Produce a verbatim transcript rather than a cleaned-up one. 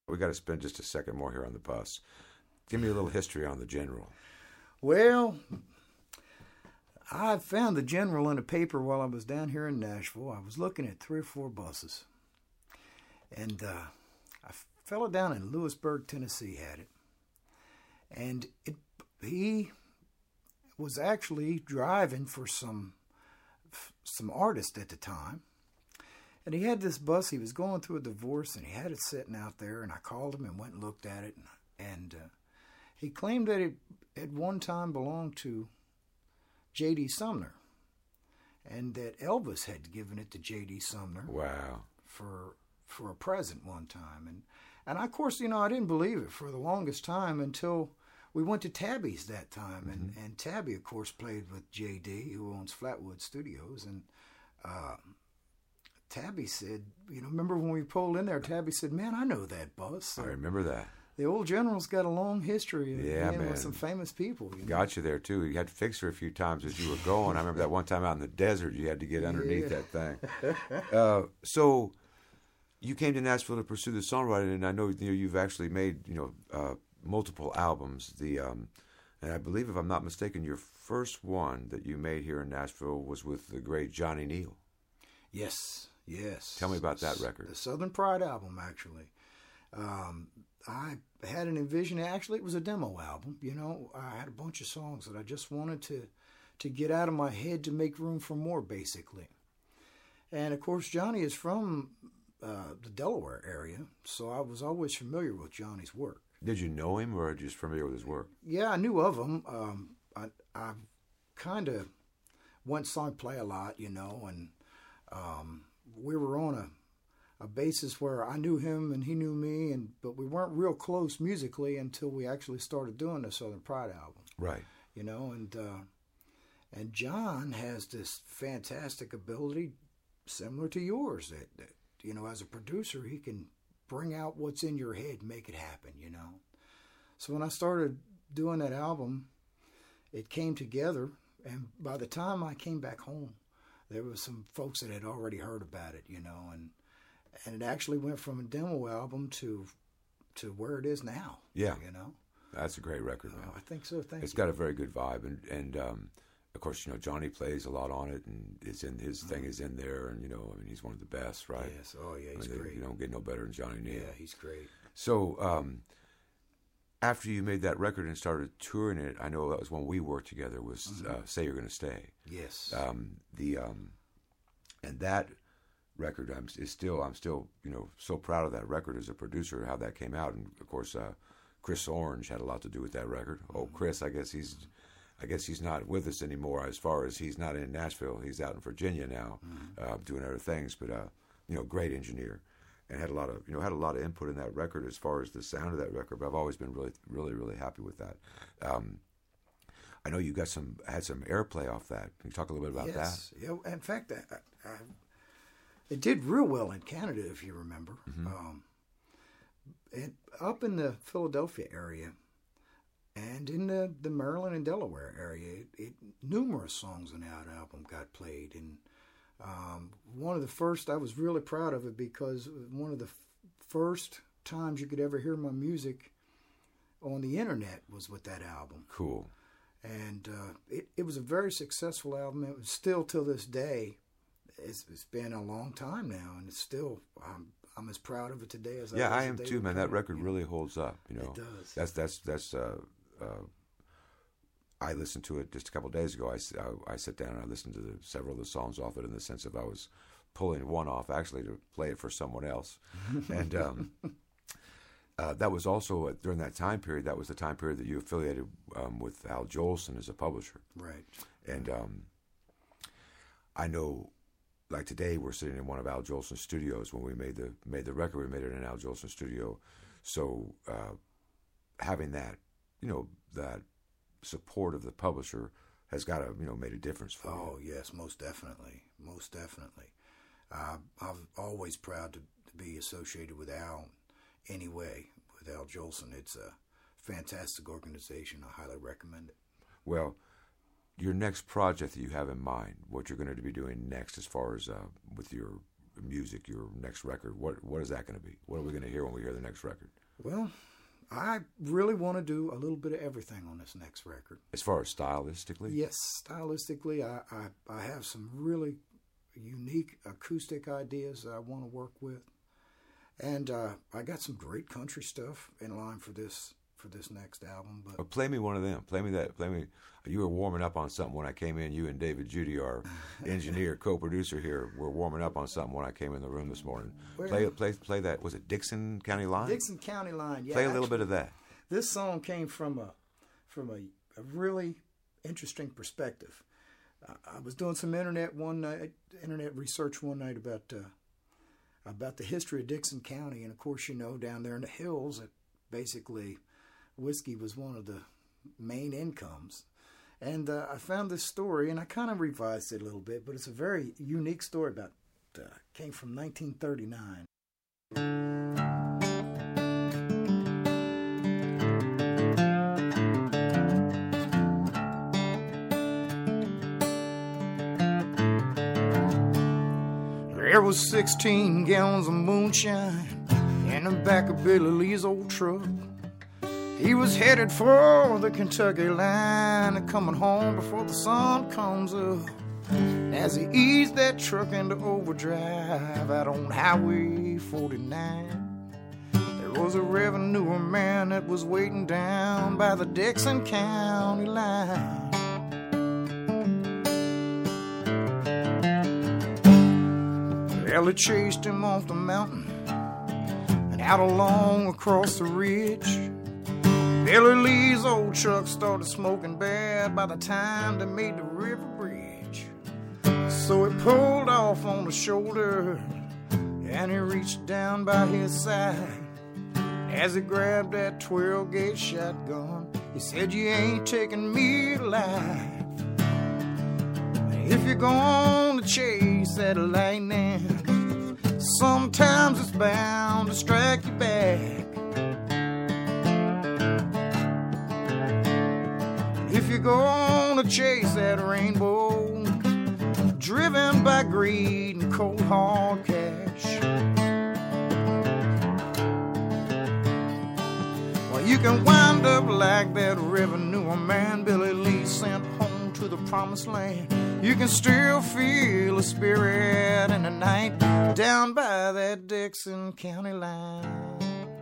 We got to spend just a second more here on the bus. Give me a little history on the General. Well, I found the General in a paper while I was down here in Nashville. I was looking at three or four buses. And uh, a fellow down in Lewisburg, Tennessee had it. And it, he was actually driving for some some artist at the time. And he had this bus. He was going through a divorce, and he had it sitting out there. And I called him and went and looked at it. And, and uh, he claimed that it at one time belonged to J D. Sumner, and that Elvis had given it to J D. Sumner. Wow. For for a present one time. And, and of course, you know, I didn't believe it for the longest time until we went to Tabby's that time. And, mm-hmm. and Tabby, of course, played with J D, who owns Flatwood Studios. And uh, Tabby said, you know, remember when we pulled in there, Tabby said, man, I know that bus. So I remember that. The old General's got a long history of yeah, being man. with some famous people. You know? Got you there, too. You had to fix her a few times as you were going. I remember that one time out in the desert, you had to get underneath yeah. that thing. Uh, so you came to Nashville to pursue the songwriting, and I know, you know you've actually made you know uh, multiple albums. The um, and I believe, if I'm not mistaken, your first one that you made here in Nashville was with the great Johnny Neal. Yes, yes. Tell me about that record. The Southern Pride album, actually. Um, I had an envision. Actually, it was a demo album. You know, I had a bunch of songs that I just wanted to to get out of my head to make room for more, basically. And of course, Johnny is from uh, the Delaware area, so I was always familiar with Johnny's work. Did you know him, or just familiar with his work? Yeah, I knew of him. Um, I, I kind of went saw him play a lot, you know, and um, we were on a. a basis where I knew him and he knew me, and but we weren't real close musically until we actually started doing the Southern Pride album. Right. You know, and uh, and John has this fantastic ability, similar to yours, that, that you know, as a producer, he can bring out what's in your head, make it happen. You know, so when I started doing that album, it came together, and by the time I came back home, there was some folks that had already heard about it. You know, and And it actually went from a demo album to to where it is now. Yeah. You know? That's a great record, man. Uh, I think so, thank It's you. got a very good vibe. And, and um, of course, you know, Johnny plays a lot on it, and it's in, his mm-hmm. thing is in there. And, you know, I mean, he's one of the best, right? Yes. Oh, yeah, he's I mean, great. You don't get no better than Johnny Neal. Yeah, he's great. So um, after you made that record and started touring it, I know that was when we worked together, was mm-hmm. uh, Say You're Gonna Stay. Yes. Um, the um, And that record I'm is still I'm still you know so proud of that record as a producer, how that came out. And of course uh, Chris Orange had a lot to do with that record. Mm-hmm. Oh, Chris, I guess he's I guess he's not with us anymore, as far as he's not in Nashville. He's out in Virginia now, mm-hmm. uh, doing other things. But uh, you know, great engineer, and had a lot of you know had a lot of input in that record as far as the sound of that record. But I've always been really really really happy with that. Um, I know you got some had some airplay off that. Can you talk a little bit about yes. that? Yeah. In fact, I, I, it did real well in Canada, if you remember. Mm-hmm. Um, it, up in the Philadelphia area and in the, the Maryland and Delaware area, it, it, numerous songs on that album got played. And um, one of the first, I was really proud of it because one of the f- first times you could ever hear my music on the internet was with that album. Cool. And uh, it, it was a very successful album. It was still, till this day, It's, it's been a long time now, and it's still I'm I'm as proud of it today as I yeah was I am too, man. That record really holds up. You know, it does. That's that's that's. Uh, uh, I listened to it just a couple of days ago. I, I, I sat down and I listened to the, several of the songs off it, in the sense of I was pulling one off actually to play it for someone else, and um, uh, that was also uh, during that time period. That was the time period that you affiliated um, with Al Jolson as a publisher, right? And um, I know. Like today, we're sitting in one of Al Jolson's studios. When we made the made the record, we made it in Al Jolson studio. So uh, having that, you know, that support of the publisher has got to, you know, made a difference for you. Oh yes, most definitely, most definitely. Uh, I'm always proud to, to be associated with Al. Anyway, with Al Jolson, it's a fantastic organization. I highly recommend it. Well. Your next project that you have in mind, what you're going to be doing next, as far as uh, with your music, your next record? What what is that going to be? What are we going to hear when we hear the next record? Well, I really want to do a little bit of everything on this next record. As far as stylistically? Yes, stylistically, I, I, I have some really unique acoustic ideas that I want to work with. And uh, I got some great country stuff in line for this for this next album. But oh, play me one of them. Play me that. Play me. You were warming up on something when I came in. You and David Judy, our engineer, co-producer here, were warming up on something when I came in the room this morning. Well, play play play that. Was it Dixon County Line? Dixon County Line. Yeah. Play a little actually, bit of that. This song came from a from a, a really interesting perspective. I, I was doing some internet one night, internet research one night about. Uh, about the history of Dixon County. And, of course, you know, down there in the hills, it basically whiskey was one of the main incomes. And uh, I found this story, and I kind of revised it a little bit, but it's a very unique story about, uh, came from nineteen thirty-nine. There was sixteen gallons of moonshine in the back of Billy Lee's old truck. He was headed for the Kentucky line and coming home before the sun comes up. As he eased that truck into overdrive out on Highway forty-nine, there was a revenue man that was waiting down by the Dixon County line. Well, it chased him off the mountain and out along across the ridge. Billy Lee's old truck started smoking bad by the time they made the river bridge. So he pulled off on the shoulder and he reached down by his side. As he grabbed that twelve gauge shotgun, he said, "You ain't taking me alive. If you're gonna chase that lightning, sometimes it's bound to strike you back. If you're gonna chase that rainbow, driven by greed and cold hard cash, well, you can wind up like that revenue man Billy Lee sent home to the promised land. You can still feel a spirit in the night down by that Dixon County line."